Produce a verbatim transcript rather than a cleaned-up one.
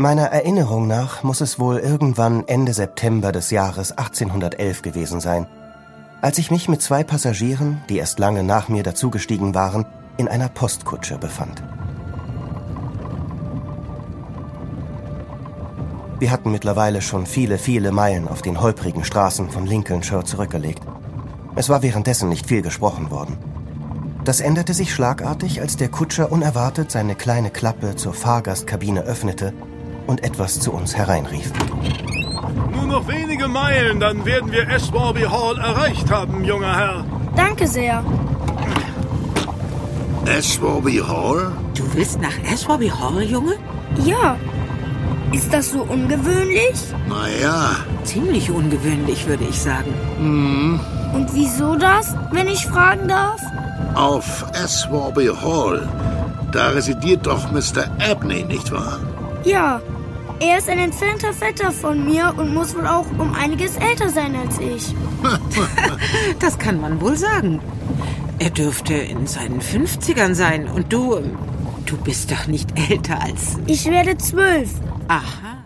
Meiner Erinnerung nach muss es wohl irgendwann Ende September des Jahres achtzehnhundertelf gewesen sein, als ich mich mit zwei Passagieren, die erst lange nach mir dazugestiegen waren, in einer Postkutsche befand. Wir hatten mittlerweile schon viele, viele Meilen auf den holprigen Straßen von Lincolnshire zurückgelegt. Es war währenddessen nicht viel gesprochen worden. Das änderte sich schlagartig, als der Kutscher unerwartet seine kleine Klappe zur Fahrgastkabine öffnete und etwas zu uns hereinrief. Nur noch wenige Meilen, dann werden wir Aswarby Hall erreicht haben, junger Herr. Danke sehr. Aswarby Hall? Du willst nach Aswarby Hall, Junge? Ja. Ist das so ungewöhnlich? Naja. Ziemlich ungewöhnlich, würde ich sagen. Hm. Und wieso das, wenn ich fragen darf? Auf Aswarby Hall, da residiert doch Mister Abney, nicht wahr? Ja. Er ist ein entfernter Vetter von mir und muss wohl auch um einiges älter sein als ich. Das kann man wohl sagen. Er dürfte in seinen Fünfzigern sein und du, du bist doch nicht älter als... Ich werde zwölf. Aha.